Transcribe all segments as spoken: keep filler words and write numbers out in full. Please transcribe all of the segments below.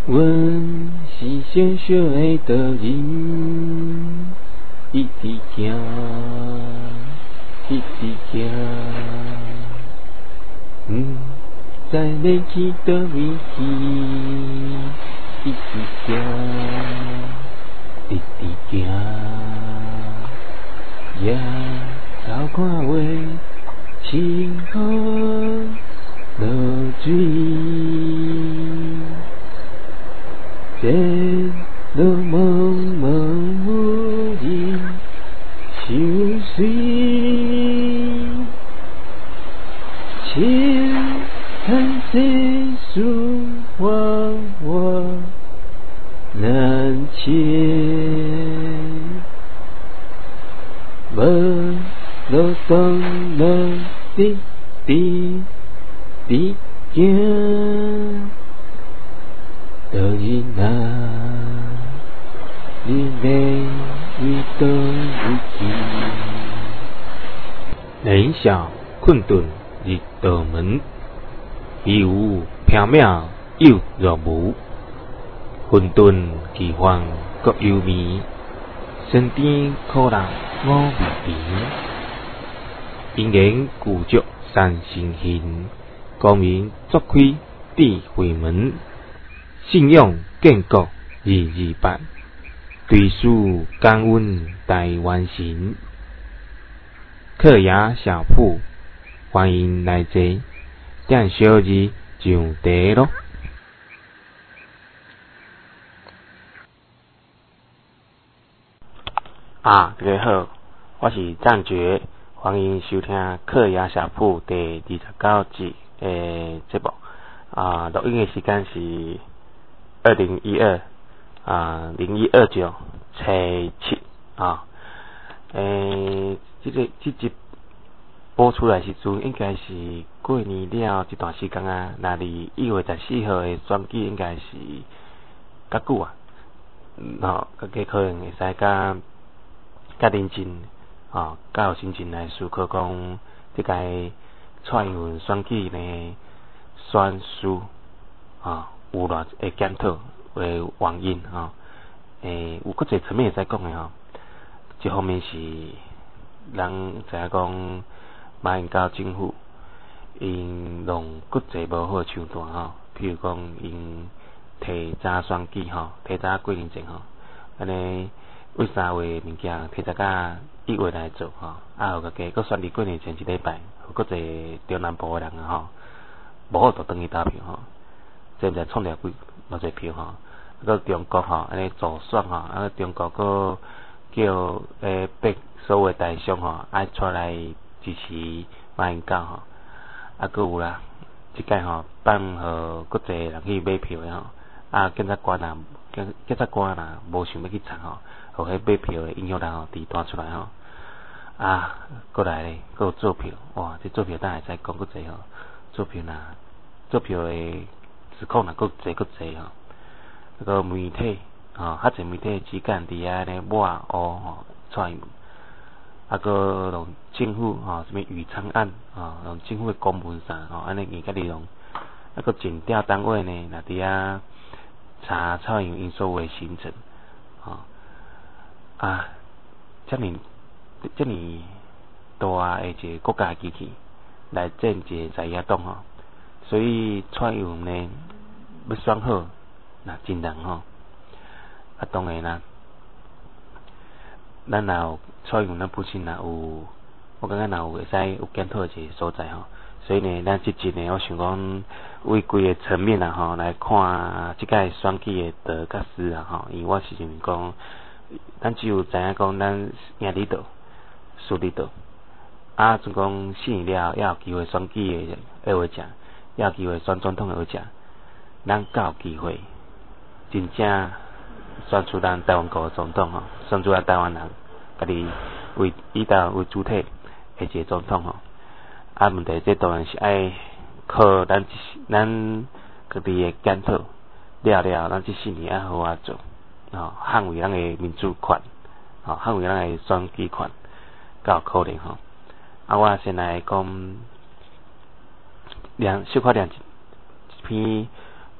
阮是小小的道人，一直行，一直行，不知要去倒位去，一直行，一直行，也偷看话，清风落水。前路茫茫无人相随，情叹世事往往难解，无路当路直直直行。道人啊，你要为倒位去？人小困顿入道门，飞舞缥缈又若无。混沌奇幻各幽微，身边可人我未平。因缘故足三生行，光明作开智慧门。信仰建国日日办，对书感恩大完成。客雅小铺，欢迎来坐，点小字上茶咯。啊，大家好，我是赞觉，欢迎收听客雅小铺第二十九集诶节目。啊，录音的时间是二零一二啊零一二九初七啊，诶，这个这集播出来时阵，应该是过年了一段时间啊。那离一月十四号的选举应该是较久啊，喏，大家可能会使较较认真啊，较有心情来思考讲，这个蔡英文选举呢选书啊。有偌会检讨为原因吼，诶，有搁一个层面会使讲诶吼。一方面是人知影讲马英九政府因弄搁一个无好手段吼，譬如讲因提早选举吼，提早过年前吼，安尼为三月物件提早甲一月来做吼，啊，有个加搁选伫过年前一礼拜，有搁一个中南部诶人啊吼，无好就转去投票吼。这毋知创了几偌济票吼，搁中国吼安尼助选吼，啊中国搁叫诶逼所有大商吼爱出来支持马英九吼，啊搁有啦，即届吼办互搁济人去买票诶吼，啊检察官啊检检察官啊无想要去查吼，互迄买票诶影响力吼伫弹出来吼，啊搁来咧，搁有做票，哇！这做票当然会使讲搁济吼，做票呐，做票诶。指控若搁侪搁侪吼，那个媒体吼，较侪媒体只干伫遐咧抹黑吼，蔡英文，啊搁用政府吼，什么宇昌案吼，用政府诶公文啥吼，安尼硬甲利用，啊搁检调单位呢，若伫遐查蔡英文因所有诶行程，吼啊，遮尔遮尔大诶一个国家机器来政治在野党吼。所以蔡英文呢要选好，那真难吼。啊，当然啦，咱若有蔡英文咱本身若有，我感觉若有会使有检讨一个所在吼。所以呢，咱即集呢，我想讲为规个层面啊吼来看即届选举的得甲失啊吼。因为我是认为讲，咱只有知影讲咱赢伫倒，输伫倒，啊，总讲四年了，也有机会选举的下回食。也有机会选总统的学者，咱才有机会真正选出咱台湾国的总统吼，选出咱台湾人，家己为以台湾为主体的一个总统吼。啊，问题这当然是爱靠咱咱家己的检讨了了，咱这四年爱好啊做，吼，捍卫咱的民主权，吼，捍卫咱的选举权，才有可能吼。啊，我先来讲。两小可两一篇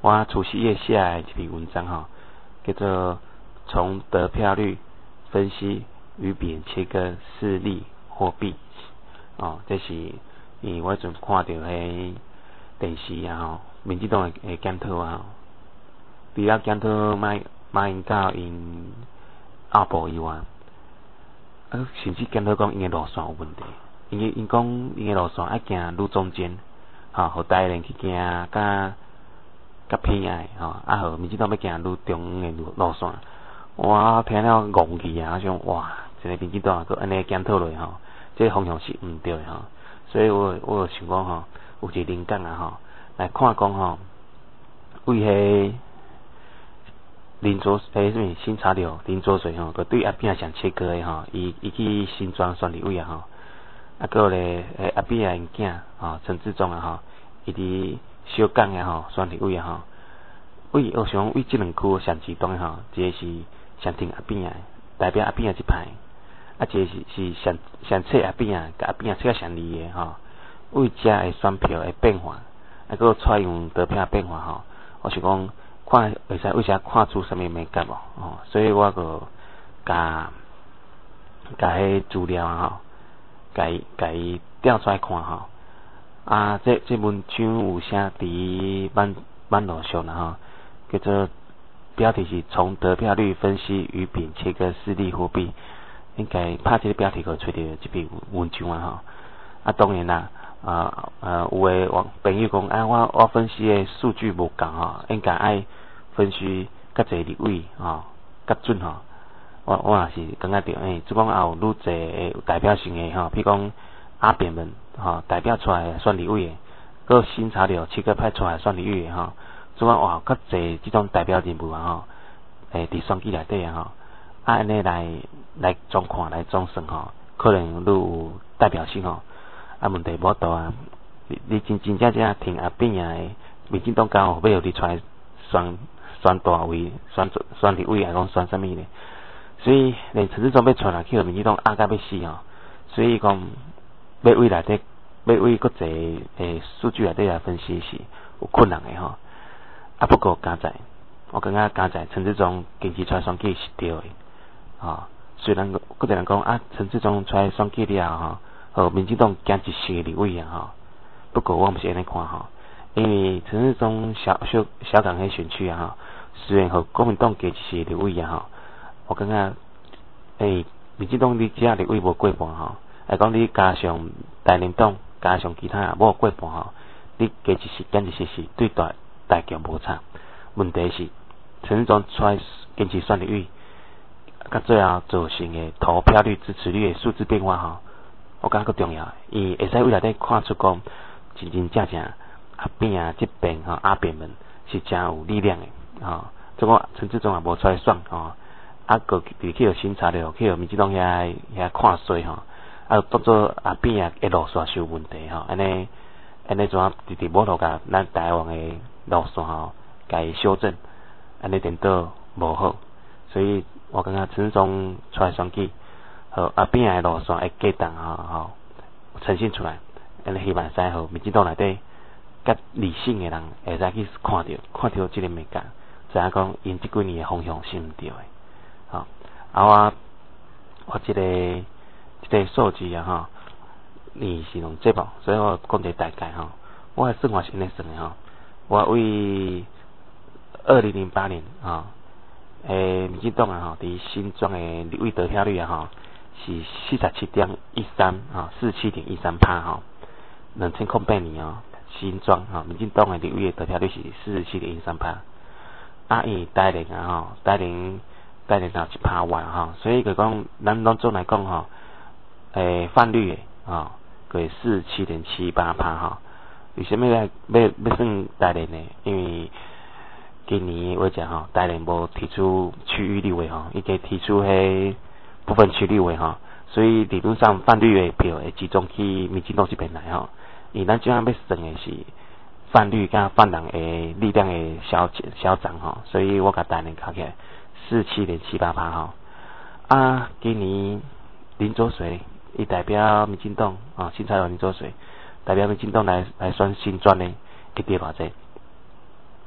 我除夕夜写的一篇文章吼，叫做从得票率分析与扁切割四例货币。哦，这是因为我阵看到迄电视啊吼，民进党诶检讨啊，除了检讨马马英九因阿婆以外，啊甚至检讨讲因诶路线有问题，因为因讲因诶路线爱行路中间，吼、哦，互台人去行甲甲偏爱吼，啊，互民进党要行路中央诶路路线，我听了戆去啊，我想哇，一个民进党佮安尼检讨落吼，这个方向是毋对吼，所以我我想讲吼，有一个灵感啊吼，来看讲吼，为迄林左诶什么新潮流林左水吼，佮对阿扁上切割诶吼，伊伊去新庄选立委啊吼，啊个咧诶阿扁诶因囝吼陈志忠啊吼，伊伫小港诶吼选立委啊吼，为我想为即两区上极端诶吼，一个是上挺阿扁诶，代表阿扁诶即派，啊一个是是上上切阿扁啊，甲阿扁啊切较上离诶吼，为遮诶选票诶变化，啊个采用得票变化吼，我是讲。看会使为啥看出什么美感无？哦，所以我个甲甲迄资料啊吼，甲伊甲伊调出来看吼。啊，这这文章有写伫网网络上啦吼，叫做标题是从得票率分析与扁切割四例货币，应该拍这个标题可找到这篇文章啊吼。啊，当然啦。啊呃，有诶网朋友讲，啊，我我分析诶数据无共吼，应该爱分析较侪立委吼，较准吼。我我也是感觉到，诶，即讲也有愈侪诶有代表性诶吼，譬如讲阿扁们吼代表出来选立委诶，个新潮流七个派出来选立委诶吼，即讲哇较侪即种代表人物啊吼，诶，伫选举内底啊吼，啊安尼来来总看来总算吼，可能愈有代表性吼。啊，问题无大啊！你你真真正正挺阿扁啊！民进党刚好要互你出来选选大位、选选立委，还讲选啥物呢？所以连陈志忠要出来去互民进党压甲要死吼！所以讲要为内底要为国际诶数据内底来分析是有困难诶吼。啊，不过加在，我感觉加在陈志忠坚持出来选举是对诶，吼。虽然个个人讲啊，陈志忠出来选举了吼。哦，民进党减一席立委啊吼，不过我毋是安尼看吼，因为陈志忠小小小港迄选区啊吼，虽然和国民党加一席立委啊吼，我感觉诶，民进党你遮立委无过半吼，来讲你加上台联党加上其他无过半吼，你加一席减一席是对大大局无差。问题是陈志忠出来坚持选立委，甲最后造成诶投票率、支持率诶数字变化吼。我感觉更重要，伊会使为内底看出讲真真正正阿扁啊这边吼阿扁们是真有力量诶吼，即个陈志忠也无出来选吼，啊个伫去互新潮流去互民进党遐遐看衰吼，啊当做阿扁啊诶路线是有问题吼，安尼安尼怎啊直直无路甲咱台湾诶路线吼，甲伊修正，安尼颠倒无好，所以我感觉陈志忠出来选举。好，阿扁诶路线会加重吼吼，呈现出来，安尼希望使互民进党内底较理性诶人会使去看着，看着即个物件，知影讲因即几年诶方向是毋对诶，吼。啊我我即、這个即、這个数字啊吼，伊是用节目，所以我讲一个大概吼，我诶算法是安尼算诶吼，我为二零零八年吼，诶民进党啊吼，伫新庄诶立委得票率啊吼。是四十七点一三啊，四十七点一三趴哈。两千零八年哦，新庄哈，民进党的立委的得票率是四十七点一三趴。啊，伊台联啊吼，台联台联有一趴外哈，所以就讲咱当中来讲吼，诶泛绿诶吼，佮四十七点七八趴哈。为什么要要要算台联呢？因为今年我讲吼，台联无提出区域立委吼，伊个提出迄。部分区立委哈，所以理论上泛绿的票会集中去民进党这边来哈。因咱即样要算的是泛绿甲泛蓝的力量的消消长哈，所以我甲台联加起来四七点七八趴哈。啊，今年林左水伊代表民进党啊，新潮流林左水代表民进党来来选新专的，会跌偌济？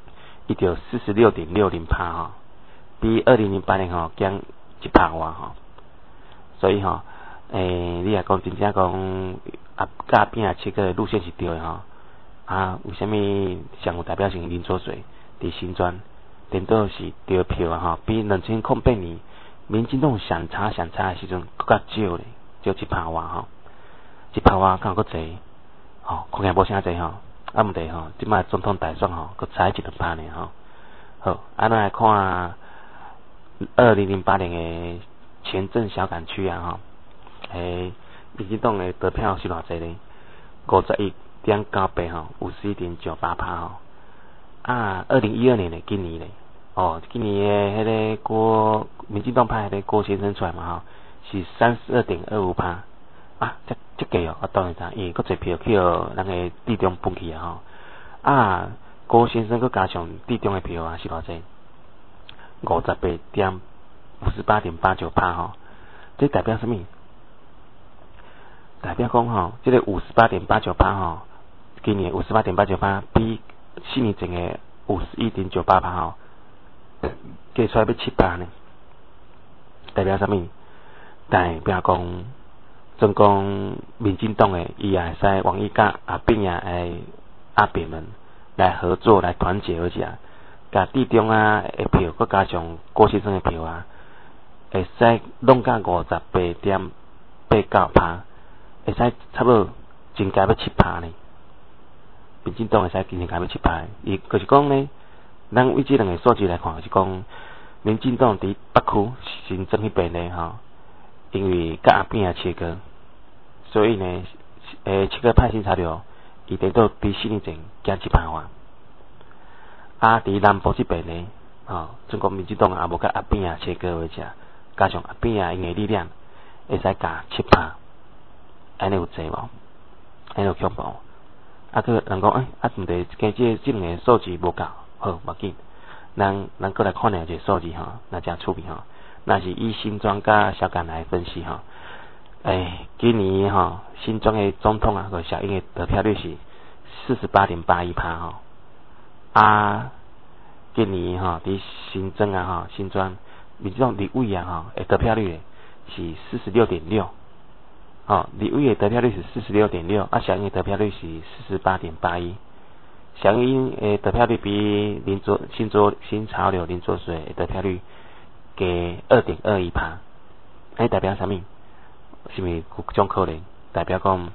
伊就四十六点六零趴吼，比二零零八年吼减一趴外吼。所以吼，诶、欸，你若讲真正讲啊，甲边啊切割的路线是对的吼。啊，为虾米上有代表性林左水伫新庄，颠倒是得票啊吼，比两千零八年民进党上差上差的时阵更较少咧，少一趴外吼，一趴外敢有佫济，吼，看起来无啥济吼，啊毋对吼，即摆总统大选吼，佫差一两趴呢吼。好，啊，咱来看二零零八年的前镇小港区啊吼，诶，民进党的得票是偌济咧？五十一点九八吼，五十一点九八趴吼。啊，二零一二年的今年咧，哦，今年的迄个郭民进党派迄个郭先生出来嘛吼，是三十二点二五趴。啊，这这个哦，我当然知，因为佫侪票去互咱个地中分去啊吼。啊，郭先生佫加上地中的票啊是偌济？五十八点五十八点八九趴吼。这代表什么？代表讲吼，这个五十八点八九趴吼，今年五十八点八九趴比四年前的五十一点九八趴吼，加出来要七趴呢。代表什么？代表讲，总共民进党的伊也会使王毅甲阿扁啊诶阿扁们来合作来团结而且，甲地中啊的票，佮加上郭先生的票啊，会使弄到五十八点八九趴。会使差不多增加要七趴呢，民进党会使增加要七趴，伊就是讲呢，咱以这两个数字来看，就是讲民进党伫北区新增迄边呢吼，因为甲阿扁也切割，所以呢，诶切割派新潮流，伊得到比四年前减一趴外。啊，伫南部这边呢，吼，中国民进党也无甲阿扁也切割为者，加上阿扁也因的力量，会使加七趴。安尼有济无？安尼有恐怖？啊，佮人讲，诶，啊，毋对，加这这两个数字无够，好，无紧。咱咱过来看两个数字吼，那真趣味吼。那是以新庄甲小港来分析吼。诶，今年吼，新庄的总统啊，和小英的得票率是四十八点八一趴吼。啊，今年吼，伫新庄啊吼，新庄民众立委啊吼，诶得票率是四十六点六。哦，立委的得票率是四十六点六，啊，小英的得票率是四十八点八一。小英的得票率比林左新左新潮流林左水的得票率加二点二一趴，哎，代表什么？是毋是有种可能？代表讲，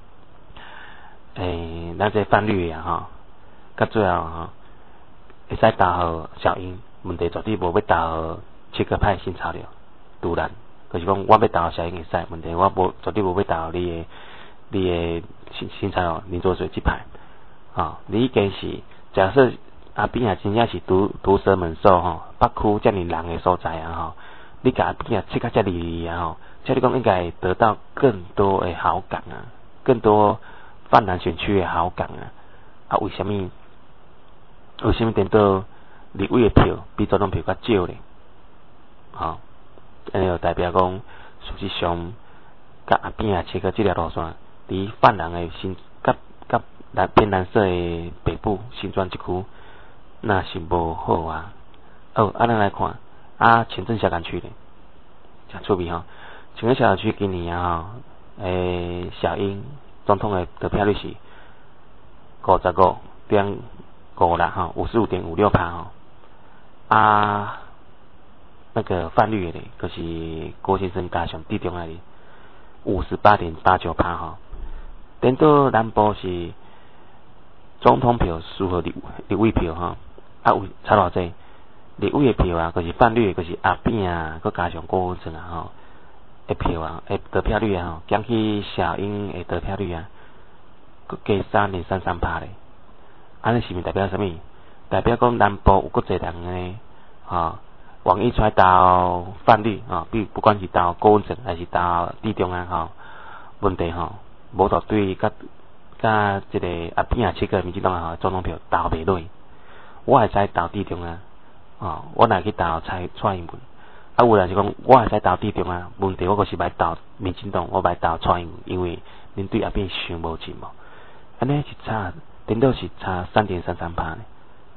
诶、欸，咱这泛绿啊吼，到最后吼，会使投互小英，问题绝对无要投互切割派新潮流，突然。就是讲，我要投小英会使，问题我无绝对无要投你的你的新新潮流林左水这派。哦，你已经是假设阿扁也真正是毒毒蛇猛兽吼，北区遮尔人的所在啊吼，你甲阿扁也切甲遮利啊吼，照你讲应该得到更多的好感啊，更多泛蓝选区的好感啊。啊，为什么？为什么等到立委的票比总统票较少咧？吼？安尼就代表讲，事实上，甲阿扁啊切割这条路线，伫泛蓝的新甲甲蓝偏蓝色的北部新庄一区，那是无好啊。哦，啊，咱来看啊，前镇小港区咧，真趣味吼。前镇小港区今年啊吼，诶，小英总统的得票率是五十五点五啦吼，五十五点五六趴吼。啊。那个泛绿的，就是郭先生加上地中海的五十八点八九趴哈。等到南部是总统票输和立立委票哈，啊有差偌济，立委的票啊，就是泛绿的，就是阿扁啊，佮加上郭文正啊吼，的票啊，的得票率啊吼，减去小英的得票率啊，佮加三点三三趴咧。安尼是毋代表什么？代表讲南部有佮济人呢，吼。王毅出来投泛绿啊，比不管是投郭文正还是投地中啊吼，问题吼，无到对甲甲即个阿扁啊切割民进党啊总统票投袂落，我会使投地中啊，哦，我若去投蔡蔡英文，啊有人是讲我会使投地中啊，问题我可是歹投民进党，我歹投蔡英文，因为恁对阿扁伤无情无，安尼是差，顶多是差三点三三趴呢，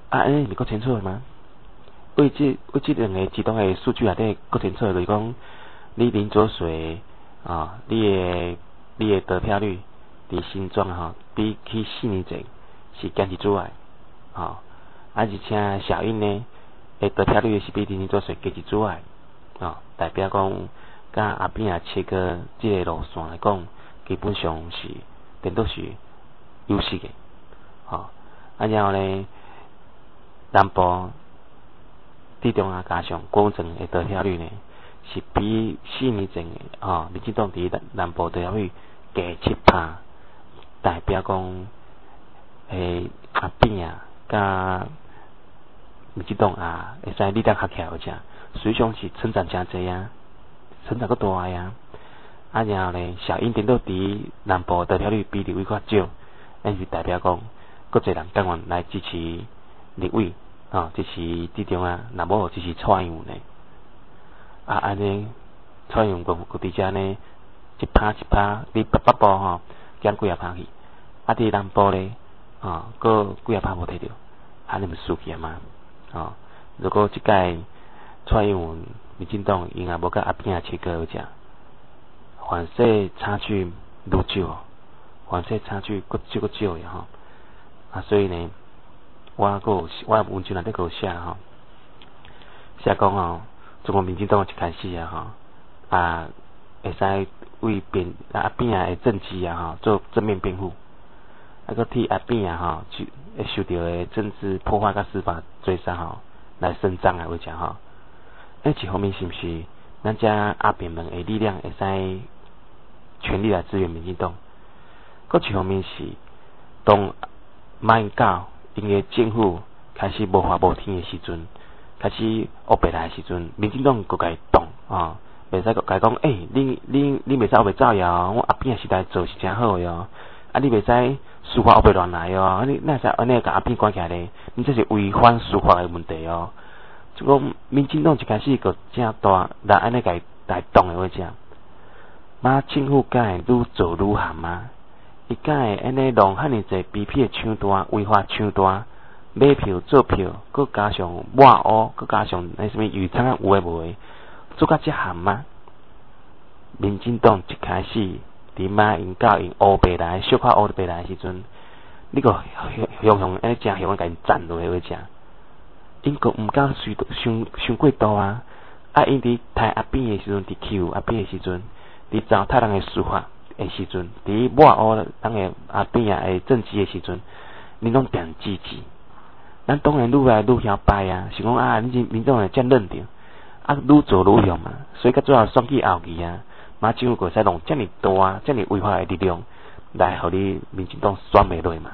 啊，安尼是够清楚的吗？为即为即两个激动的数据内底够清楚的，就是讲你林左水啊，你的你的得票率伫新庄吼，比起四年前是减一阻碍，吼、啊，而且小英呢，诶得票率是比林左水加一阻碍，啊，代表讲甲阿扁啊切割即个路线来讲，基本上是颠倒是优势的，吼、啊，啊然后呢，南部地中啊加上高层的得票率呢，是比四年前的吼，民进党伫南部得票率加七趴，代表讲诶阿扁啊甲民进党啊会使力量合起来，而且实际上是成长真济啊，成长够大啊，啊然后呢，小英顶到伫南部得票率比立委较少，那是代表讲够侪人甘愿来支持立委。啊，支持地中啊，若无支持蔡英文呢？啊，安尼蔡英文个个伫遮呢，一拍一拍，你北北部吼减几啊拍去，啊，伫南部咧，啊，个几啊拍无摕着，安尼咪输去啊嘛？啊，如果即届蔡英文民进党因也无甲阿扁啊切割者，反正差距愈少，反正差距佫少佫少诶吼，啊，所以呢。我个我文章内底个写吼，写讲吼，中国民进党一开始啊吼，啊会使为辩阿扁啊的政绩啊吼做正面辩护，啊个替阿扁啊吼去会受到的政治破坏甲司法追杀吼来伸张啊，为讲吼，诶一方面是毋是咱遮阿扁们的力量会使全力来支援民进党？个一方面是当马英九因个政府开始无法无天的时阵，开始乌白来的时阵，民进党佮伊动啊，袂使佮伊讲，诶、欸，你你你袂使乌白造谣，我阿扁时代做是真好哟，啊，你袂使司法乌白乱来哟，你那使安尼甲阿扁关起来咧，你这是违反司法的问题哦。就讲民进党一开始佮正大来安尼甲伊来动的话，只马政府敢会愈做愈咸吗？伊敢会安尼弄遐尼济卑鄙诶抢单、违法抢单、买票做票，佮加上抹乌，佮加上那什么预厂啊有诶无诶，做甲遮咸吗？民进党一开始伫马英九因乌白来、小可乌白来诶时阵，你个雄雄安尼正雄甲因赞落去话正，因个毋敢随伤伤过度啊！啊，因伫杀阿扁诶时阵，伫欺阿扁诶时阵，伫糟蹋人诶司法诶时阵，伫抹黑人诶阿扁啊诶政治诶时阵，你拢定支持。咱当然愈来愈嚣摆啊，是讲啊，你民众会遮认定，啊，愈做愈凶嘛。所以到最后选举后期啊，马政府个使弄遮尔大、遮尔违法诶力量来，互你民进党选袂落嘛。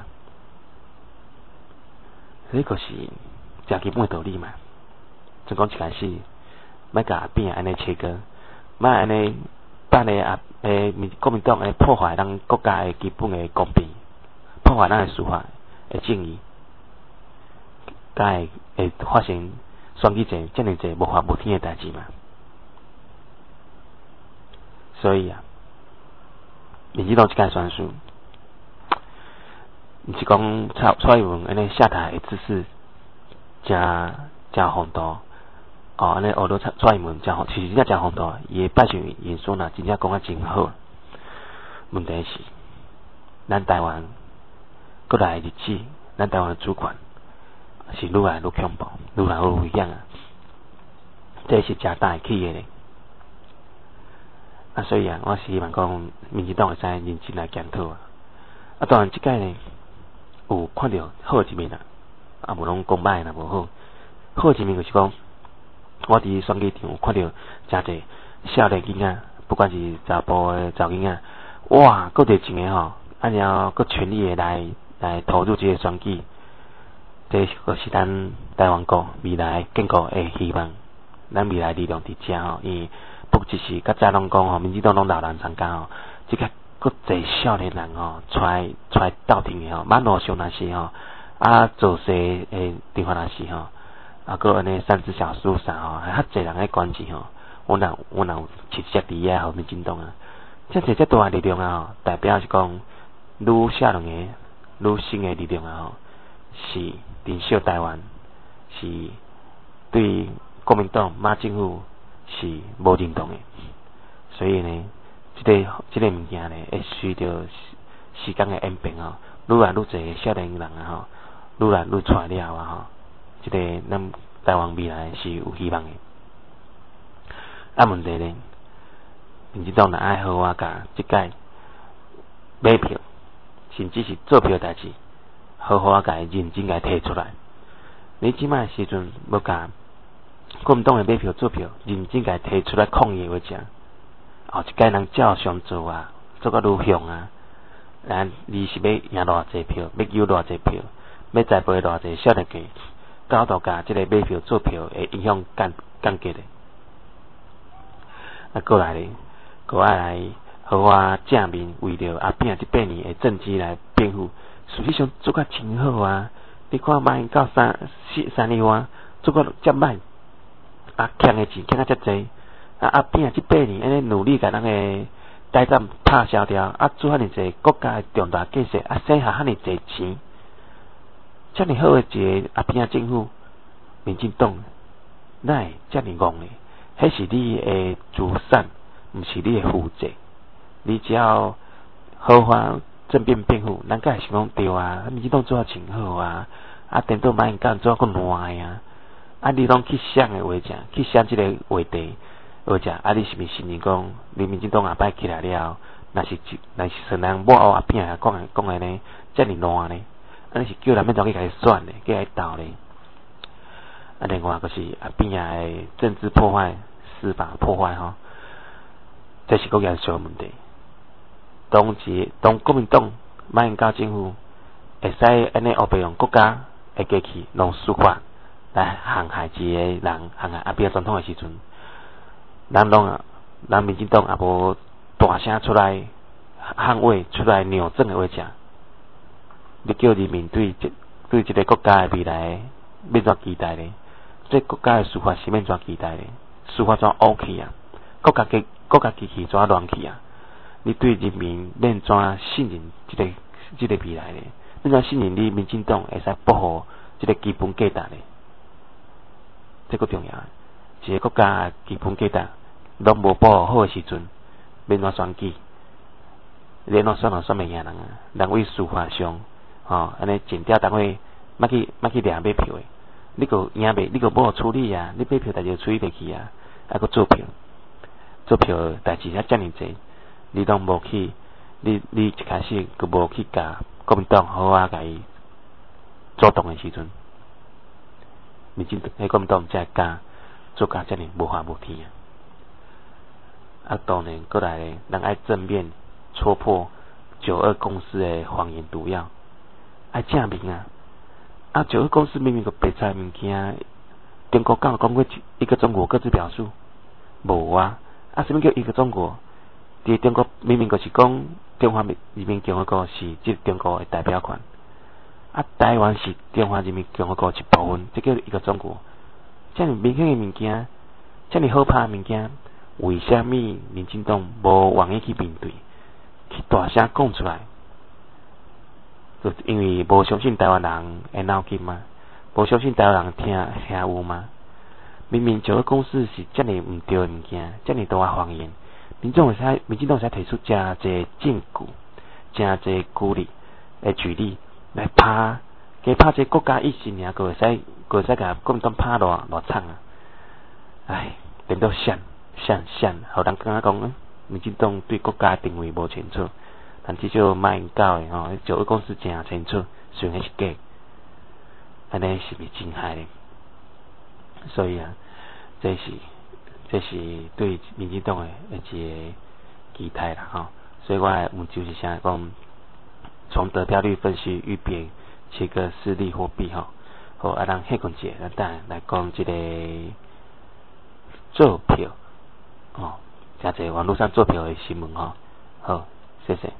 所以个是真基本诶道理嘛。就讲一开始，莫甲阿扁安尼切割，莫安尼。咱诶啊诶民国民党诶破坏咱国家诶基本诶公平，破坏咱诶司法诶正义，甲会会发生选举者遮尔济无法无天诶代志嘛。所以啊，民进党即届选输，毋是讲蔡蔡英文安尼下台诶姿势真真宏大。哦，安尼学到蔡蔡英文真好，其实真正真宏大，伊诶拜选演说呐，真正讲啊真好。问题是，咱台湾过来日子，咱台湾诶主权是愈来愈恐怖，愈来愈危险啊！这是真大企业咧。啊，所以啊，我是希望讲，民进党会使认真来检讨啊。啊，当然即届呢，有看到好一面啊，啊，无拢讲歹啦，无好。好一面就是讲。我伫选举场有看到真侪少年囡仔，不管是查甫诶查囡仔，哇，够热情诶吼，啊然后够全力诶来来投入即个选举，这个是咱台湾国未来建国诶希望，咱未来力量伫遮吼，因为不只是甲早拢讲吼，民进党拢老人参加吼，即个够侪少年人吼，出来出来斗阵诶吼，马路上若是吼，啊做事诶地方若是吼。啊，个安尼三只小树啥吼，还较侪人咧关注吼。我若我若有直接伫遐吼，民进党啊，遮侪遮大诶力量啊，吼，代表是讲愈少年诶、愈新诶力量啊，吼， 是领袖台湾，是对国民党马政府是无认同的，所以呢，这个这个物件呢，会随着时间的演变哦，愈来愈侪少年人啊吼，愈来愈出来了啊吼，这个咱台湾未来是有希望的。啊，问题呢，民进党若爱好我甲即届买票，甚至是做票代志，好好啊甲伊认真甲伊提出来。你即摆时阵要甲国民党的买票做票，认真甲伊提出来抗议话讲，后一届人照常做啊，做甲愈凶啊。咱你是要赢偌济票，要求偌济票，要栽培偌济少年家，搞到甲即个买票做票会影响降降级的。啊，过来咧，过来来和我正面为着阿扁即八年的政绩来辩护，实际上做甲真好啊！你看马英九三四三年外做甲遮歹，啊，欠的钱欠啊遮济，啊阿扁即八年安尼努力甲咱的台站拍消掉，啊做遐尼济国家的重大建设，啊省下遐尼济钱，遮尼好的一个阿扁政府，民进党哪会遮尼戆呢？迄是你的主产，毋是你的负债。你只要好好正面辩护，咱敢会想讲对啊？民进党做啊真好啊！啊，颠倒马英九做啊佫烂啊！啊，你拢去想的话讲，去想即个话题。或者啊，你是毋是承认讲，你民进党下摆起来了，若是若是纯人母后阿扁啊讲的讲的呢，遮尔烂呢？啊，你是叫人要怎去甲伊选呢？去甲伊斗呢？啊，另外就是阿扁啊的政治破坏、司法破坏吼，这是国家小问题。当时当国民党马英九政府会使安尼黑白用国家的机器用司法来陷害一个人，陷害阿扁总统的时阵。咱拢啊，咱民进党也无大声出来捍卫、出来扭正的话讲，你叫人民对这对这个国家的未来要怎期待呢？这国家的司法是要怎期待呢？司法怎乌去啊？国家机国家机器怎乱去啊？你对人民要怎信任这个这个未来呢？要怎信任你民进党会使保护这个基本价值呢？这个重要。一个国家基本价值拢无保护好的时阵，要怎选举？你怎选人选袂赢人啊？人为司法上，吼安尼尽调单位，莫去莫去掠买票的，你个赢袂，你个无处理啊！你买票代志处理袂去啊，还佫做票，做票代志遐遮尔济，你拢无去，你你一开始佫无去甲国民党好啊，甲伊主动的时阵，民进党迄国民党才会敢做甲遮尔无法无天啊！啊，当然过来咧，咱爱正面戳破九二公司的谎言毒药，爱正面啊！啊，九二公司明明个白菜物件，中国敢有讲过一个中国各自表述？无啊！啊，什么叫一个中国？伫中国明明就是讲中华人民共和国是即中国的代表权，啊，台湾是中华人民共和国一部分，这叫一个中国。遮尔明显的物件，遮尔好拍的物件，为虾米民进党无愿意去面对，去大声讲出来？就因为无相信台湾人的脑筋嘛，无相信台湾人听听有嘛。明明九个公司是遮尔毋对的物件，遮尔大的谎言，民众会使民进党会使提出真侪证据、真侪举例来举例来拍，加拍这国家意识尔，个会使个会使甲国民党拍偌偌惨啊！唉，变到闪闪闪，互人感觉讲，嗯，民进党对国家定位无清楚，但至少马英九的吼，九个公司真清楚，虽然是假，安尼是咪真害呢？所以啊，这是这是对民进党的一个期待啦吼。所以我来问就是啥讲，从得票率分析与别切割私利货币吼，好啊，让黑棍姐咱等来讲这个做票哦，诚侪网络上做票的新闻吼，好，谢谢。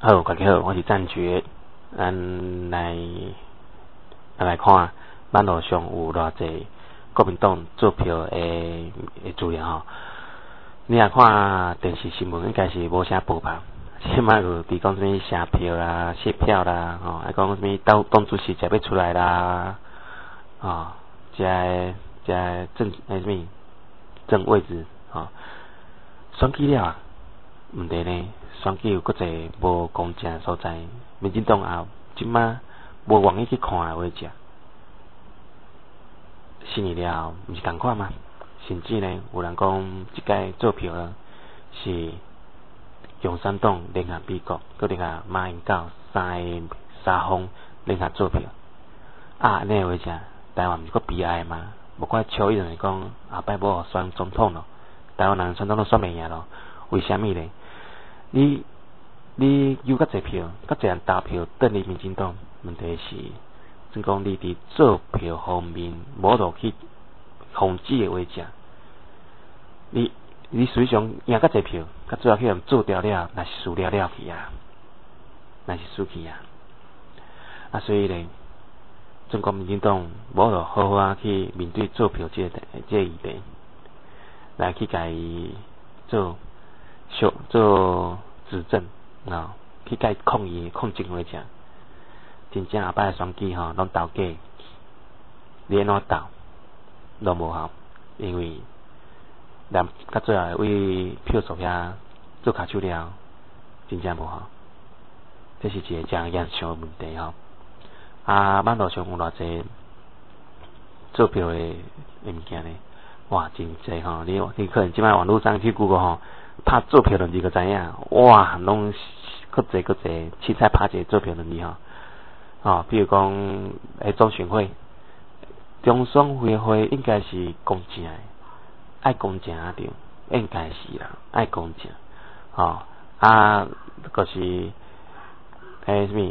好，大家好，我是赞觉，咱来咱来看网络上有偌济国民党做票诶诶资料吼。你若看电视新闻，应该是无啥报吧？起码有伫讲什么写票啦、卸票啦，吼，还讲什么党党主席才要出来啦，哦，这这正诶什么正位置，吼，选举了啊？毋对呢，选举有搁侪无公正诶所在，民进党也即马无愿意去看诶话食，四年了毋是共款吗？甚至呢，有人讲即届做票呢是共产党联合美国，搁联合马英九三个三方联合做票。啊，安尼话食，台湾毋是搁悲哀吗？无怪邱毅人讲后摆无选总统咯，台湾人选总统选袂赢咯。为虾米呢？你你有较侪票，较侪人投票转去民进党，问题是，怎讲你伫做票方面无落去控制诶话食，你你实际上赢较侪票，甲最后去人做掉了，那是输了了去啊，那是输去啊。啊，所以咧，中国民进党无落好好啊去面对做票这个这个议题，来去甲伊做修做指正啊，去甲伊抗议抗争话食，真正后摆选举吼，拢投假，你安怎投？都无效，因为连到最后为票数遐做卡手了，真正无效，这是一个真严重的问题吼。啊，网络上有偌济做票的物件呢？哇，真济吼！你你可能即摆网络上去 Google 吼，拍做票两字就知影，哇，拢搁济搁济，凊彩拍一个做票两字吼。哦，比如讲诶，中选会。中选会会应该是公正的，爱公正啊对，应该是啦，爱公正，吼、哦、啊，就是诶什么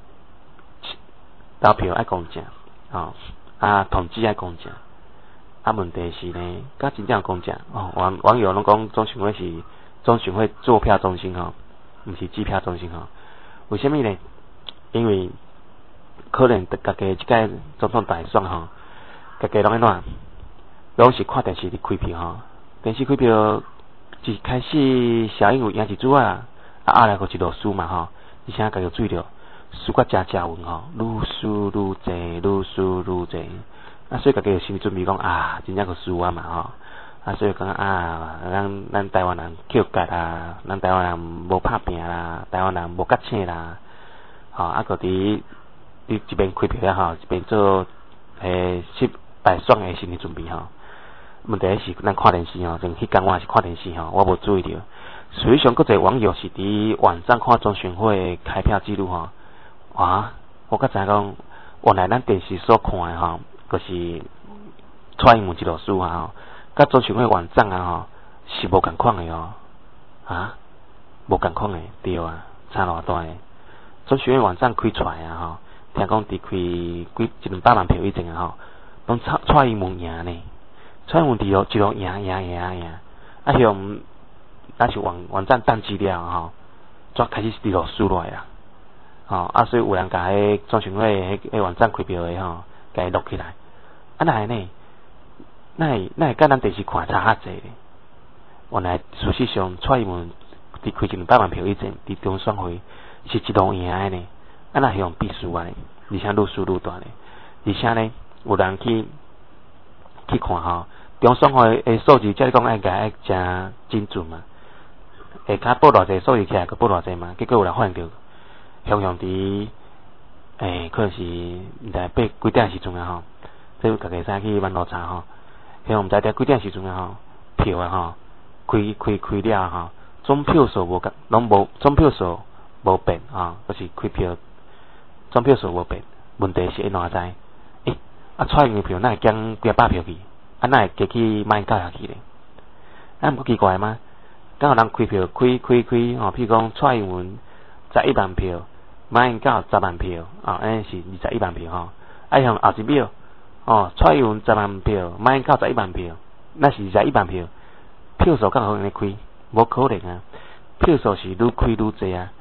投票爱公正，吼、哦、啊统计爱公正，啊问题是呢，甲真正公正，哦网网友拢讲中选会是中选会做票中心吼，毋是计票中心吼，为虾米呢？因为可能家己即届总统大选吼。大家拢安怎？拢是看电视伫开票吼，电视开票一开始小英有赢一组啊，啊后来佫一路输嘛吼，而且家己注意到输甲真正稳吼，愈输愈济，愈输愈济，啊所以家己心里准备讲啊，真正佫输啊嘛吼，啊所以讲啊，咱咱台湾人扣格啊，咱台湾人无拍拼啦，台湾人无甲请啦，吼啊佫伫伫一边开票了吼，一边做诶失败选诶心理准备吼。问题是咱看电视吼，像迄天我也是看电视吼，我无注意到。实际上，佫侪网友是伫网站看中选会开票记录吼，啊，我才知影讲，原来咱电视所看诶吼，就是蔡英文一路输啊吼，甲中选会网站啊吼是无共款诶哦，啊，无共款诶，对啊，差偌大诶。中选会网站开出来啊吼，听讲伫开几一两百万票以前啊吼，拢蔡蔡英文赢呢。蔡英文伫哦一路赢赢赢赢，啊向那是网网站宕机了吼，才开始一路输落来啦，吼啊所以有人甲迄中选会迄迄网站开票诶吼，甲伊录起来，啊哪会呢？哪会哪会甲咱电视看差较济咧？原来事实上蔡英文伫开一两百万票以前，伫中选会是一路赢诶呢，啊哪会用必输啊呢？而且愈输愈大咧，而且呢有人去。去看吼，中选会诶数字，即讲爱甲爱真精准嘛，下骹报偌济数字起来，佮报偌济嘛，结果有人发现着，雄雄伫诶，可能是毋知八几点时阵啊吼，即家己使去网络查吼，雄雄毋知伫几点时阵啊吼，票啊吼，开开开了吼，总票数无共，拢无总票数无变啊，就是开票总票数无变，问题是因哪知？诶。啊，蔡英文票哪会减几百票去？啊，哪会加去马英九遐去咧？啊，毋奇怪吗？敢有人开票开开开吼，譬如讲蔡英文十一万票，马英九十万票，哦，安尼是二十一万票吼。啊，像后一秒，哦，蔡英文十万票，马英九十一万票，那是二十一万票，票数敢有安尼开？无可能啊！票数是愈开愈济啊！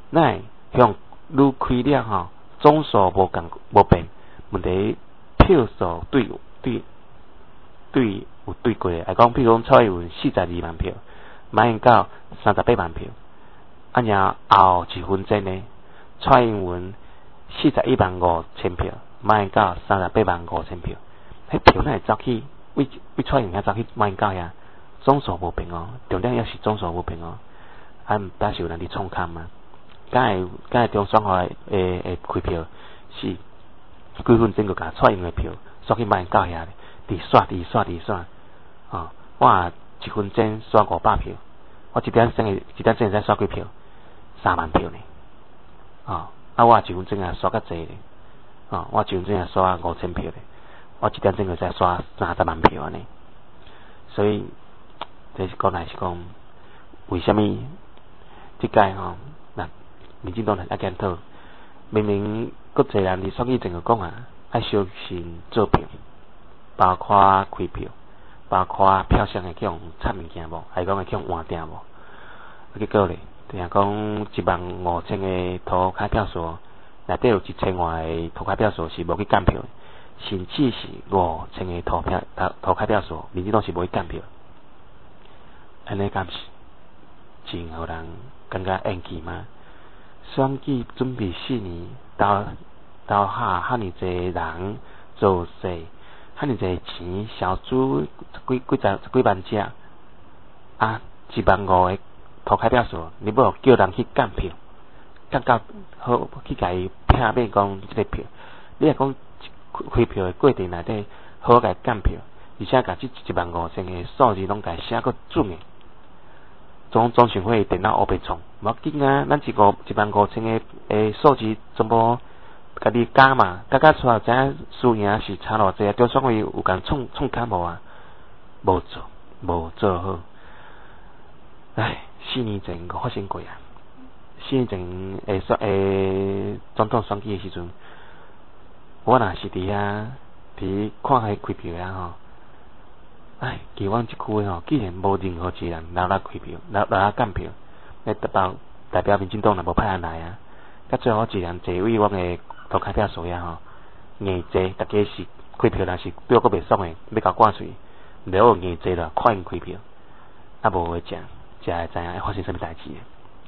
乃向愈开了吼，总数无共无变，问题票数对对对有对过的，来讲，譬如讲蔡英文四十二万票，马英九三十八万票，啊然后一分钟呢，蔡英文四十一万五千票，马英九三十八万五千票，迄票哪会走去为为蔡英文遐走去马英九遐，总数无变哦，重点也是总数无变哦，啊毋但是有人伫创刊嘛，敢会敢会中选会诶诶开票是几分钟就甲蔡英文的票刷去马英九遐咧，伫刷伫刷伫刷，哦，我一分钟刷五百票，我一点钟诶一点钟会使刷几票？三万票呢，哦，啊我一分钟也刷较济咧，哦，我一分钟也刷五千票咧，我一点钟会使刷三十万票安尼，所以这是讲来是讲，为虾米即届吼，那民进党人爱检讨，明明国侪人伫选举前就讲啊，爱小心做票，包括开票，包括票箱会去用插物件无，还是讲会去用换定无，啊结果咧。就像讲一万五千个投开票所，内底有一千外个投开票所是无去监票的，甚至是五千个投票投投开票所，民进党是无去监票。安尼敢是真互人感觉厌气吗？选举准备四年，投投下遐尼济人做势，遐尼济钱消煮几几十几万只，啊一万五个。投开票所，你要叫人去监票，监到好去甲伊拼命讲即个票。你若讲开票的过程内底好甲伊监票，而且甲即一万五千个数字拢甲伊写个准诶。总总想会电脑黑白创，无要紧啊！咱一个一万五千个诶数字全部家己加嘛，加加出来知影输赢是差偌济啊？中选会有共创创卡无啊？无做，无做好。唉，四年前个发生过啊！四年前诶选诶总统选举诶时阵，我若是伫遐伫看迄开票啊吼，唉，基阮即区诶吼，竟然无任何一个人留来开票，留留来监票，来代表代表民进党若无派人来啊！甲最后一人坐位阮诶投开票所遐吼，硬坐，大家是开票，若是票阁袂爽诶，要甲挂喙，了后硬坐啦，看因开票，啊无话讲。才会知影会发生什么代志。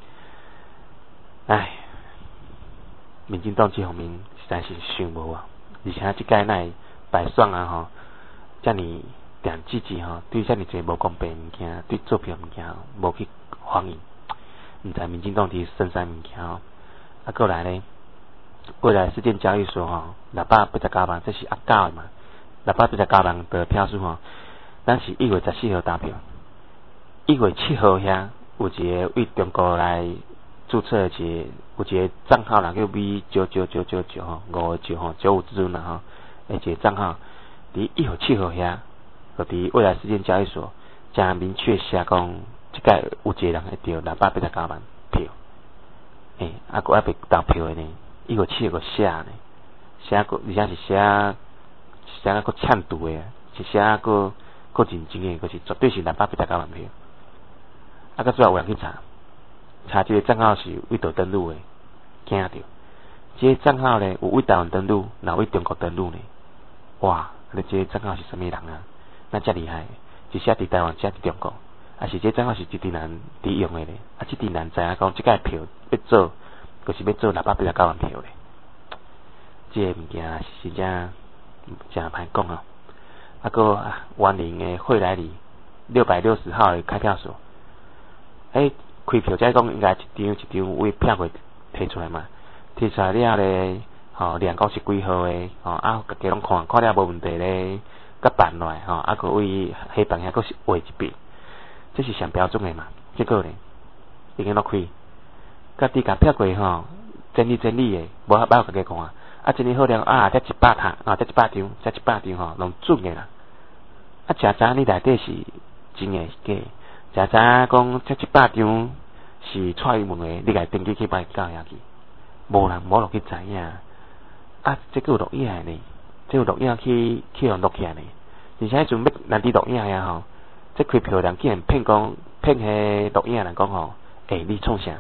唉，民进党这方面实在是想无啊，而且即届乃败选啊吼，遮尔定积极吼，对遮尔济无公平物件，对做票物件无去反映，毋知民进党伫深山物件吼，啊过来咧，未来事件交易所吼，六百八十九万，这是压高的嘛，六百八十九万的票数吼，咱是一月十四号投票。一月七号遐有一个为中国来注册一个有一个账号啦，叫 V 九九九九九吼，五个九吼，九五之尊啦吼，诶一个账号，伫一月七号遐，就伫未来事件交易所，真明确写讲，即届有一个人会得六百八十九万票，诶，啊佫还袂投票的呢，一月七号佫写呢，写佫而且是写写啊佫欠赌的，是写佫佫认真的，佫是绝对是六百八十九万票。啊！到最后有人去查，查这个账号是为倒登录的，惊到。这个账号呢有为台湾登录，也为中国登录呢。哇！你这个账号是什么人啊？那遮厉害，是写伫台湾，写伫中国，啊是这个账号是一地人伫用的咧。啊，这地人知影讲，即届票要做，就是要做六百八十九万票咧。这个物件是真真歹讲哦。啊，个万宁的惠来里六百六十号的开票所。诶，开票才讲应该一张一张为票过摕出来嘛，摕出来了咧，吼、哦，量讲是几号诶，吼、哦，啊，家己拢看，看了无问题咧，甲办落来，吼、哦，啊，个为黑板遐个是画一笔，这是上标准诶嘛。结果咧，已经落开，甲伫甲票过吼，整理整理诶，无包家己看，啊，整理好了啊，才一百塔，啊，才一百张，才一百张吼，拢准诶啦。啊，诚知你内底是真诶是假？诚知影讲这一百张是蔡英文诶，你甲登记去把伊交遐去，无人无落去知影。啊，这个有录影诶呢，这有录影去去互录起来呢。而且迄阵要咱伫录影遐吼，这开票人竟然骗讲骗迄录影人讲吼，诶、欸，你创啥？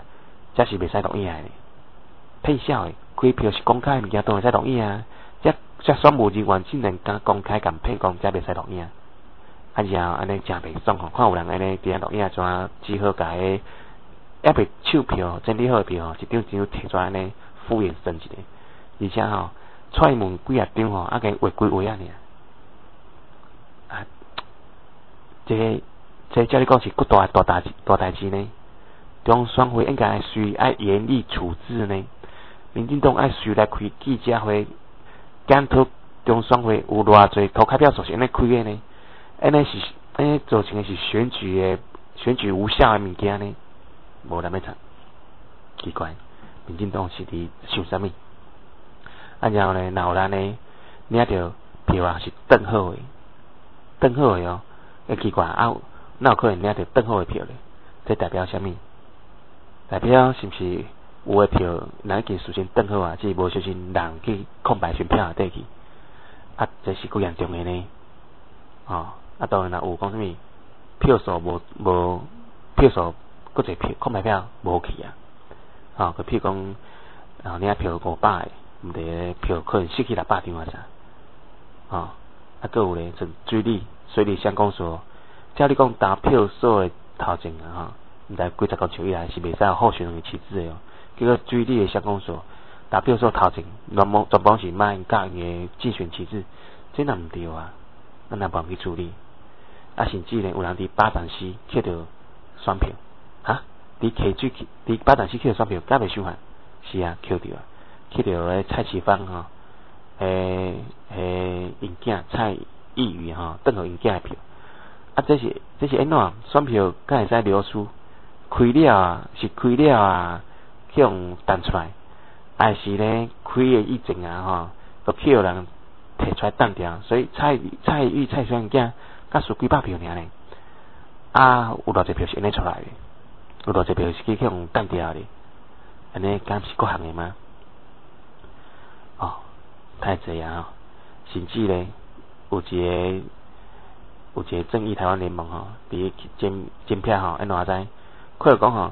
这是袂使录影的。骗笑的，开票是公开物件，当然使录影啊。这这选务人员竟然敢公开敢骗讲，这袂使录影。啊，然后安尼真袂爽吼，看有人安尼伫遐录影，怎只好甲迄还袂手票整理好的票吼，一张一张摕出来安尼敷衍升一个。而且吼，蔡英文几啊张吼，啊，加画几画啊尔。啊，这这照你讲是骨大大大大代志呢。中选会应该爱随爱严厉处置呢。民进党爱随来开记者会，检讨中选会有偌侪投开票所是安尼开的呢？安尼是安尼造成的是选举的选举无效的物件呢？无人要查，奇怪，民进党是伫想啥物？啊，然后呢，若有人呢领到票啊是登好的，登好的哦，诶奇怪啊，哪有可能领到登好的票咧？这代表啥物？代表是毋是有诶票，人已经事先登好啊，只是无小心人去空白选票底去，啊，这是够严重诶呢。哦，啊，当然啦，有讲啥物票数无无票数，搁一票空白票无去啊。哦，佮譬如讲，啊，领票五百诶，毋得票可能失去六百张啊啥。哦，啊，搁有咧，像水利水利乡公所，照你讲打票数诶头前啊，吼。毋知几十公尺以来是袂使候选人的旗帜的哦。结果水利的乡公所打票所头前，全部全部是马英九的竞选旗帜，这若毋对啊，咱若无去处理。啊，甚至呢，有人伫巴掌溪捡到选票，哈？伫溪水伫巴掌溪捡到选票，敢袂伤害？是啊，捡到啊，捡到咧蔡启芳吼，诶诶，因囝蔡意瑜吼，邓互因囝的票。啊，这是这是安怎？选票敢会使流出？开了啊，是开了啊，去用弹出来，还是呢开的以前啊吼，都去有人摕出来弹掉，所以蔡蔡玉蔡双囝甲输几百票尔呢？啊，有偌济票是安尼出来的，有偌济票是去去用弹掉的，安尼敢是各行的吗？哦，太济啊！甚至呢，有一个有一个正义台湾联盟吼，伫监监票吼，安怎知？佢就讲吼，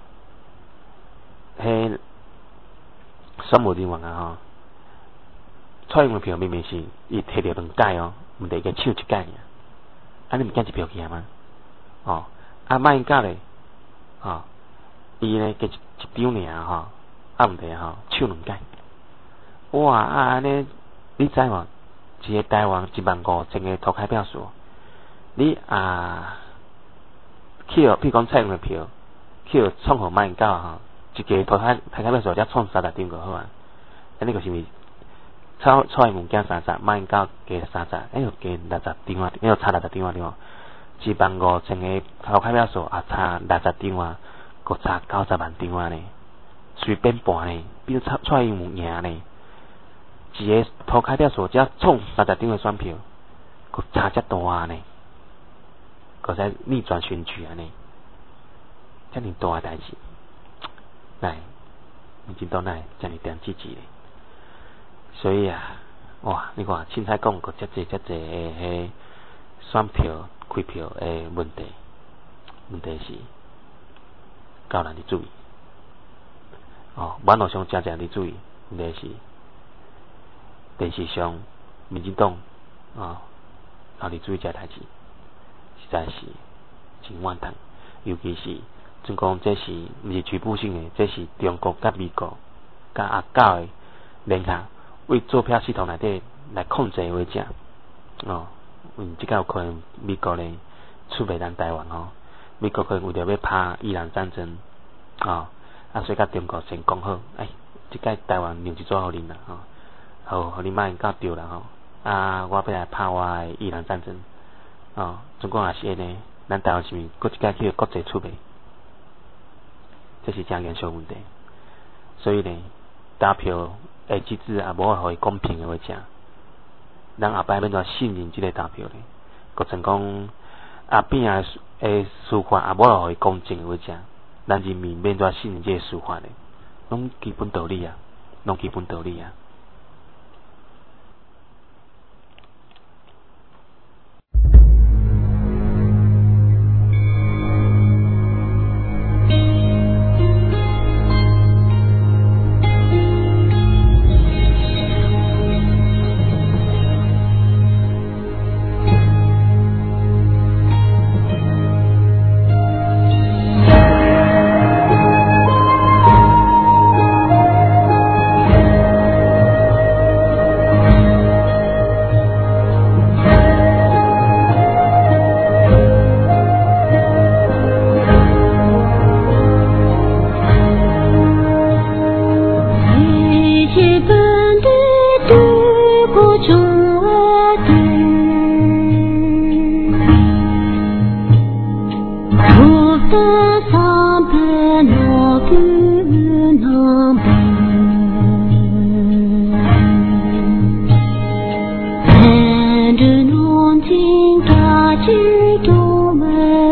迄选务人员啊吼，蔡英文票明明是伊摕着两届哦，毋得伊个抢一届尔，安尼毋惊一票去啊吗？哦，啊马英九咧，吼，伊咧加一一张尔吼，啊毋得吼抢两届，哇啊安尼，你知无？一个台湾一万五千个投开票数，你啊。去哦，譬如讲蔡英文票，去哦创互马英九吼，一个投开投开票数才创三十张就好啊。安尼个是毋是？蔡蔡英文加三十，马英九加三十，哎呦加六十张啊，哎呦差六十张啊，对无？一万五千个投开票数啊，差六十张啊，佮差九十万张啊呢，随便半呢，比如蔡蔡英文赢呢，一个投开票数才创三十张的选票，佮差遮大呢。个在逆转选举安尼，遮尔大诶代志，来，民进党来遮尔点支持咧。所以啊，哇，你看凊彩讲个遮济遮济诶迄选票开票诶问题，问题是够人伫注意。哦，网络上真正伫注意，问题是电视上民进党啊，后伫注意遮代志。实在是真万谈，尤其是准讲这是毋是局部性的，这是中国甲美国甲阿九的联合为做票系统内底来控制为者哦，嗯，即个有可能美国呢出卖咱台湾哦，美国可能为着要拍伊朗战争哦，啊所以甲中国先讲好，哎，即个台湾留一撮互恁啦吼，好，互恁莫因搞丢啦吼，啊，我要来拍我的伊朗战争。哦，总共也是安尼，咱台湾是毋是搁一届去国际出卖？这是真严肃问题。所以呢，投票诶机制也无法互伊公平诶话讲，咱后摆要怎信任即个投票呢？搁成讲后边啊诶司法也无法互伊公正诶话讲，咱人民免怎信任即个司法呢？拢基本道理啊，拢基本道理啊。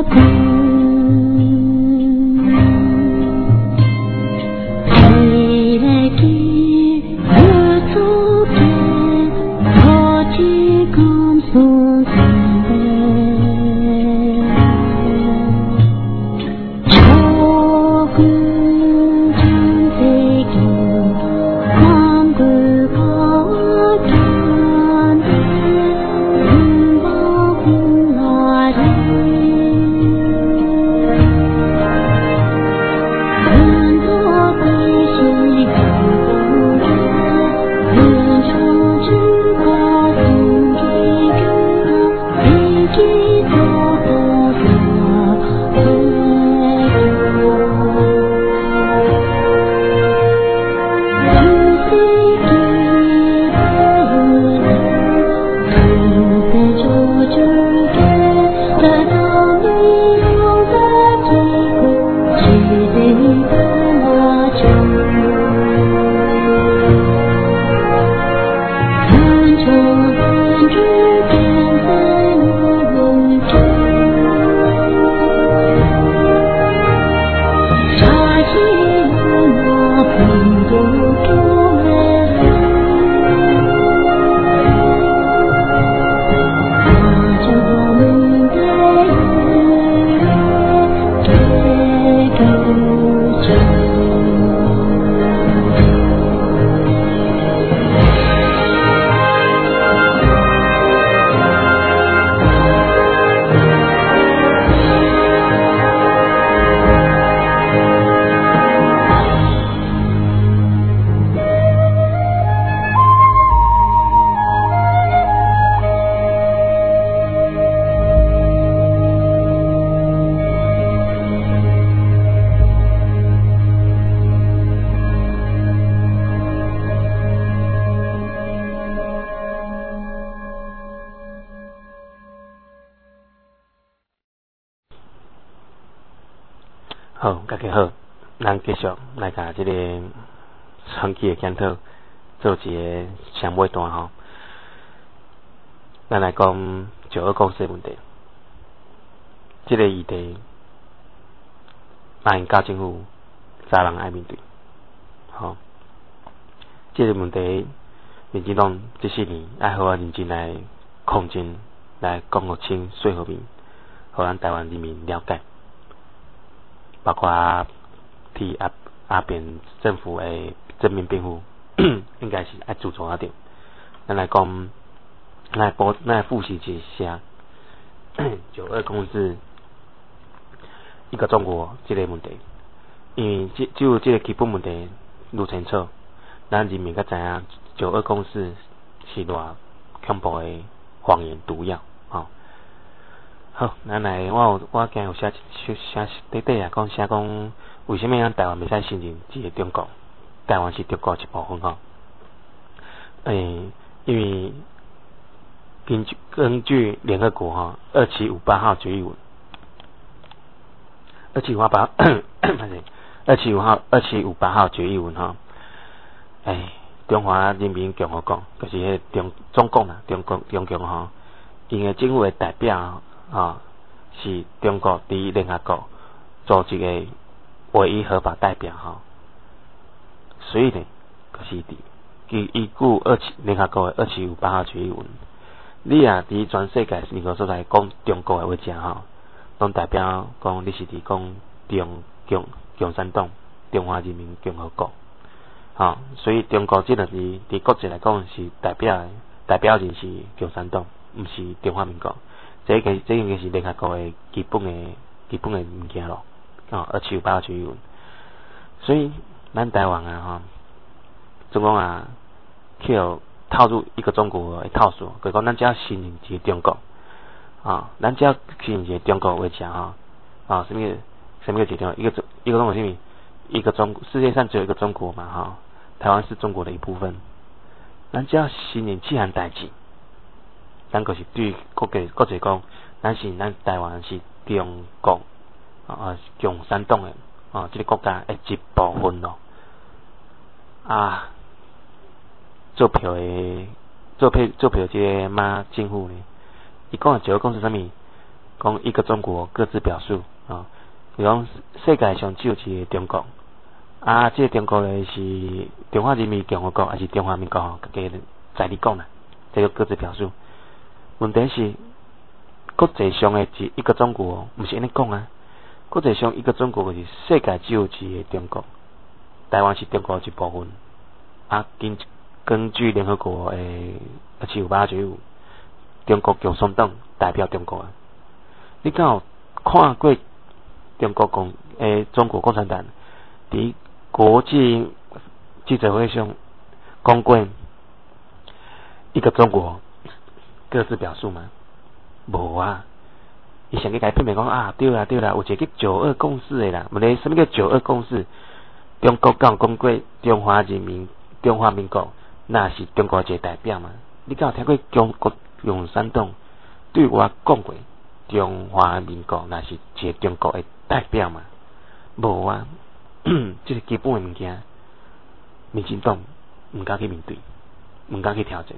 好，大家好，咱继续来甲这个长期的检讨，做一个上尾段吼。咱来讲九二共识问题，这个议题，咱教政府早人爱面对。吼，这个问题，民进党这四年爱好啊认真来抗争，来讲互清说互明，互咱台湾人民了解。包括替阿阿扁政府的正面辩护，应该是爱注重一点。咱来讲，咱来补，咱来复习一下九二共识一个中国这个问题，因为只只有这个基本问题愈清楚，咱人民才知影九二共识是偌恐怖的谎言毒药，吼。好，咱来，我有我今有写写写短短啊，讲写讲为什么咱台湾袂使承认一个中国？台湾是中国一部分吼。诶，因为根据根据联合国哈二七五八号决议文，二七五八二七五号二七五八号决议文哈，诶，中华人民共和国就是迄中中共啦，中国中共吼，因个政府的代表。啊，是中国伫联合国做一个唯一合法代表哈，所以呢，就是伫依依据二七联合国的二七五八号决议文，你啊伫全世界任何所在讲中国的话者吼，拢代表讲你是伫讲中共共产党中华人民共和国，吼，所以中国这个字伫国际来讲是代表的代表人是共产党，毋是中华民国。这个这应该是联合国的基本的基本的物件咯，哦，二七五八决议文。所以咱台湾啊，吼，总共啊，去套入一个中国的套索，就是讲咱只要承认一个中国，啊，咱只要承认一个中国话者吼，啊，什么什么叫中国？一个中一个中国什么？一个中世界上只有一个中国嘛，哈，台湾是中国的一部分。咱只要承认这项代志。咱就是对国际国际讲，咱是咱台湾是中国啊共产党的啊这个国家的一部分咯。啊，做票的做票做票这个马政府呢，伊讲的九二共识啥物？ 讲一个中国各自表述啊，比讲世界上只有一个中国，啊，这个中国咧是中华人民共和国还是中华民国吼，家己在你讲啦，这个各自表述。问题是国际上的一一个中国，毋是安尼讲啊。国际上一个中国就是世界只有一个中国，台湾是中国一部分。啊，根根据联合国诶一七五八九五，中国共产党代表中国啊。你敢有看过中国共诶中国共产党伫国际记者会上讲过一个中国各自表述吗？无啊。伊想去甲伊骗骗讲啊，对啦对啦，有一个叫九二共识的啦。问题什么叫九二共识？中国敢有讲过中华人民中华民国那是中国一个代表嘛？你敢有听过中国共产党对我讲过中华民国那是一个中国的代表嘛？无啊，这是基本的物件，民进党毋敢去面对，毋敢去挑战。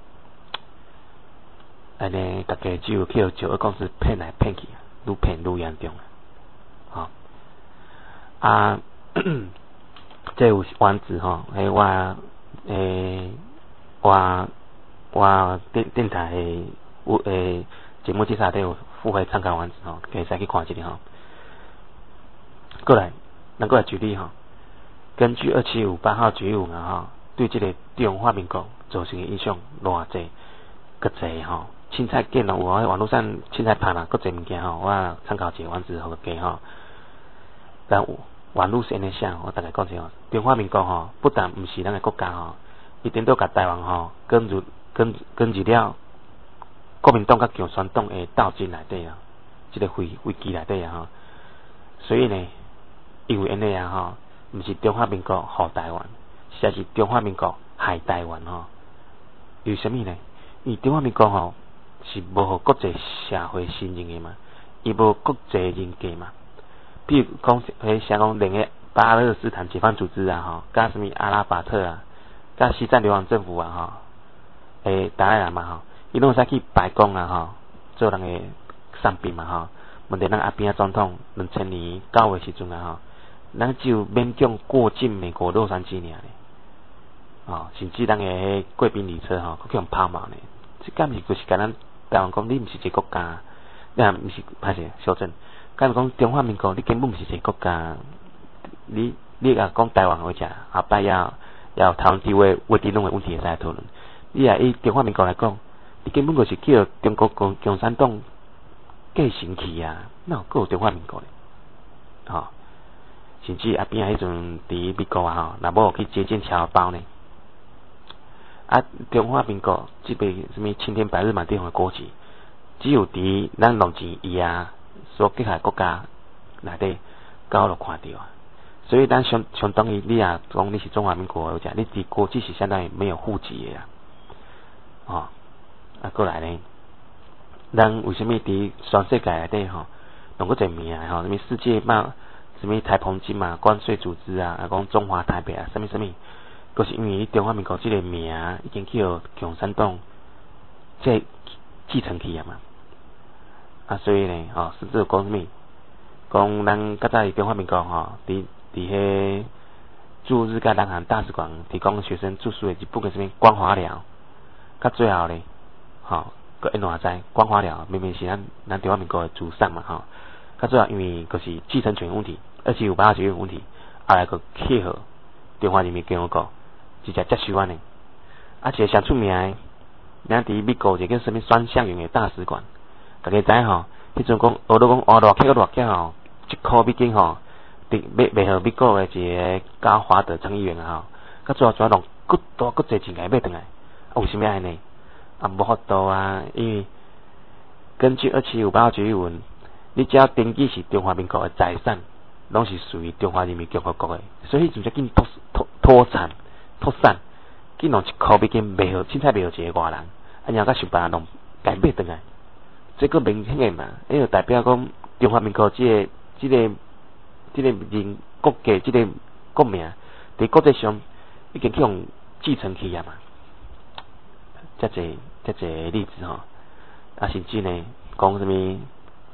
安尼，大家只有去互九二共识骗来骗去，愈骗愈严重啊！吼、哦、啊，这有丸子吼，迄我诶，我我电电台诶有诶节目介绍都有附会参考丸子吼，可以使去看一下吼。过来，咱过来举例吼，根据二七五八号决议啊吼，对这个中华民国造成的影响偌济，搁济吼。凊彩见咯，有喺网络上凊彩拍啦，搁侪物件吼，我参考一个丸子互加吼。但网络是安尼写，我大概讲一下，中华民国吼，不但毋是咱个国家吼，伊顶多甲台湾吼，跟入跟跟入了国民党甲共产党诶斗争内底啊，即、這个危危机内底啊吼。所以呢，因为安尼啊吼，毋是中华民国互台湾，实在是中华民国害台湾吼。为什么呢？因为中华民国吼。是无互国际社会信任的嘛，伊无国际人格嘛。比如讲，迄像讲连个巴勒斯坦解放组织啊，吼，甲什么阿拉法特啊，甲西藏流亡政府啊，吼，诶，达赖喇嘛吼，伊拢使去白宫啊，吼，做人个上宾嘛，吼。问题咱阿扁总统两千年九月时阵啊，吼，咱只有勉强过境美国洛杉矶尔咧，哦，甚至咱个迄贵宾旅车吼，佫去互抛锚呢。即敢是就是甲咱台湾讲，你毋是一个国家，你也毋是歹势修正。敢是讲中华民国，你根本毋是一个国家。你你若讲台湾话者，后摆要要台湾地位话题拢个问题会使来讨论。你若以中华民国来讲，你根本就是叫中国共共产党继承去啊，哪有佫有中华民国咧？吼、哦，甚至阿边迄阵伫美国啊吼，若无去接见侨胞呢？啊，中华民国即个什么青天白日满地红的国旗，只有伫咱目前以啊所结合国家内底，较有看到啊。所以咱相相当于你啊讲你是中华民国或者你伫国际是相当于没有户籍的啊。哦，啊过来呢，咱为什么伫全世界内底吼，弄个侪名啊吼，什么世界贸什么台澎金马关税组织啊，啊讲中华台北啊，什么什么。就是因为中华民国这个名已经去互共产党即继承去啊嘛，啊所以呢，吼、哦，甚至讲什么，讲咱较早中华民国吼，伫伫迄驻日甲南韩大使馆提供学生住宿的一部个什么光华寮，到最后呢，吼、哦，个因偌知光华寮明明是咱咱中华民国的祖上嘛吼，到最后因为就是继承权问题，二七五八决议问题，后来个契合中华人民共和国。直接接收安尼，啊，一个上出名诶，咱伫美国一个什么双向型诶大使馆，大家知吼，迄阵讲，学到讲换偌克个偌克吼，一箍美金吼，伫卖卖互美国诶一个高华德参议员啊吼，到最后全弄佫多佫侪钱来买转来，啊，为什么安尼？啊，无法度啊，因为根据二七五八号决议文，你只要登记是中华民国诶财产，拢是属于中华人民共和国诶，所以就叫紧脱脱脱产。脱产，竟然一箍美金卖互，凊彩卖互一个外人，啊，然后甲想办法弄改买转来，这个明显诶嘛，因为代表讲中华民国即、這個、即、這個、即、這個人国家即、這個国名，伫国际上已經去用繼承去啊嘛，遮濟遮濟例子吼，啊甚至呢講什麼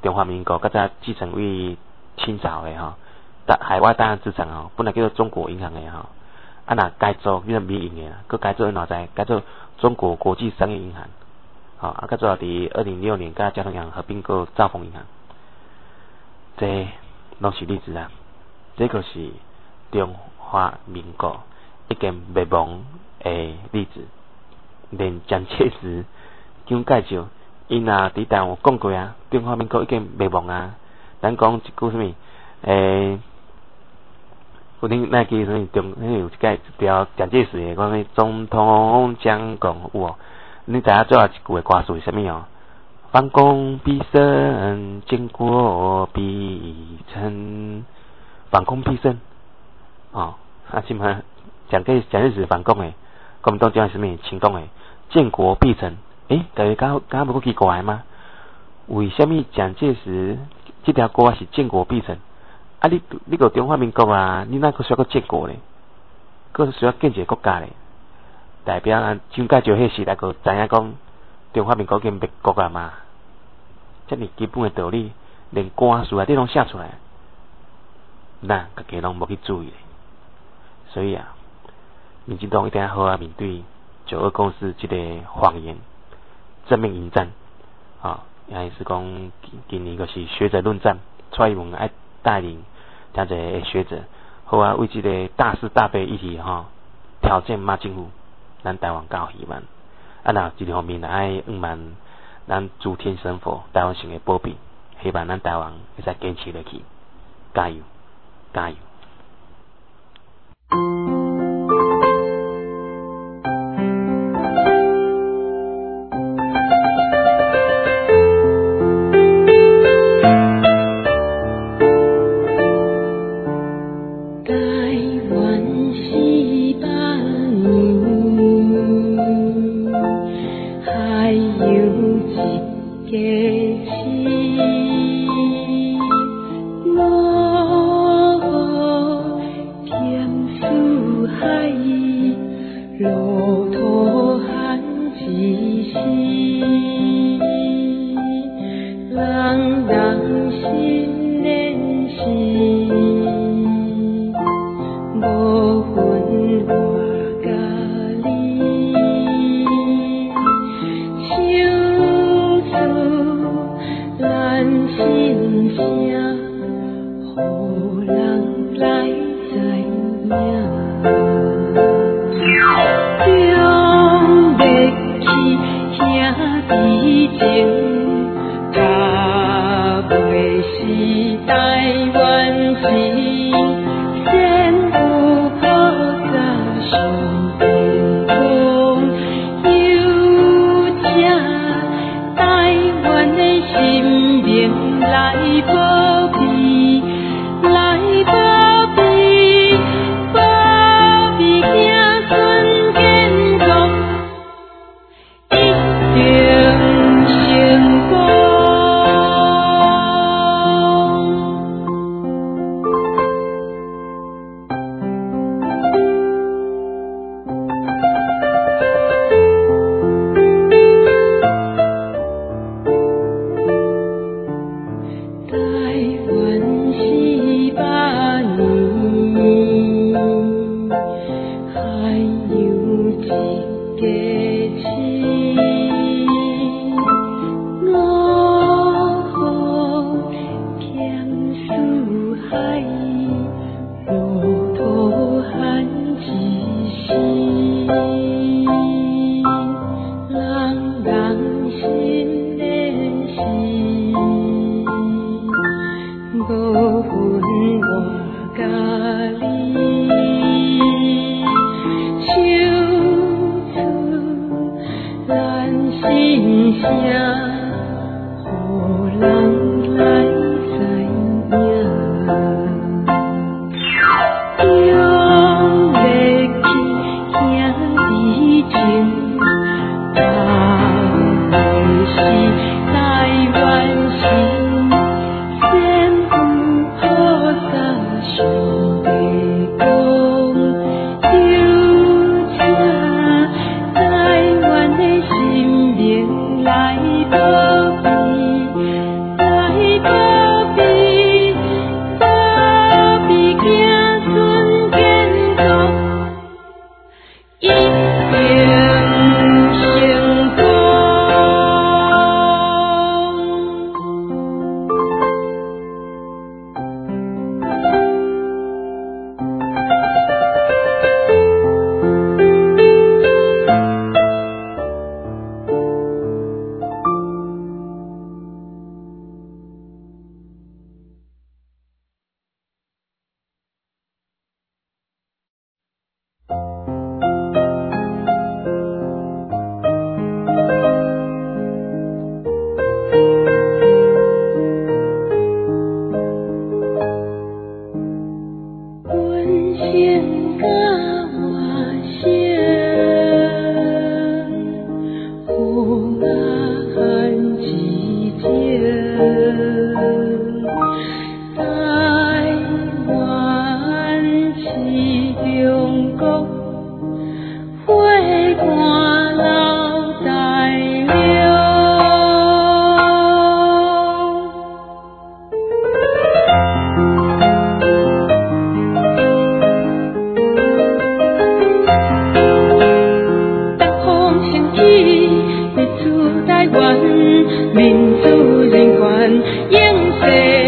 中华民国较早继承于清朝的吼，大海外大洋资产吼，本来叫做中国银行的吼，啊若改做变成民营的，佮改做哪在改做中国国际商业银行，吼啊，佮最后伫二零零六年甲交通银行合并过兆丰银行，这拢是例子啊，这个是中华民国一件灭亡的例子，连蒋介石讲介绍。因啊，伫台湾有讲过啊，中华民国已经灭亡啊。咱讲一句什么？诶、欸，有恁那记什么中？迄有一个一条蒋介石的讲迄总统蒋公有无？你知影最后一句的歌词是啥物哦？反攻必胜，建国必成。反攻必胜，哦，啊，即嘛蒋介蒋介石反攻诶，国民党叫什么？成功诶，建国必成。诶，大家敢敢无够奇怪吗？为什么蒋介石这条歌是建国必成？啊，你你个中华民国啊，你哪个需要个建国咧？个需要建一个国家咧？代表咱蒋介石迄时代个知影讲中华民国已经灭国啊嘛？这么基本的道理，连歌词内底拢写出来，咱家己拢无去注意咧。所以啊，民进党一定要好好面对九二共识这个谎言。正面迎战，啊，也是讲今年个是学者论战，蔡英文爱带领这些学者，好啊，为这个大是大非议题哈，挑战马政府，咱台湾较希望。啊，那一方面爱仰望咱诸天神佛台湾省的保庇，希望咱台湾会使坚持落去，加油，加油！ 飞。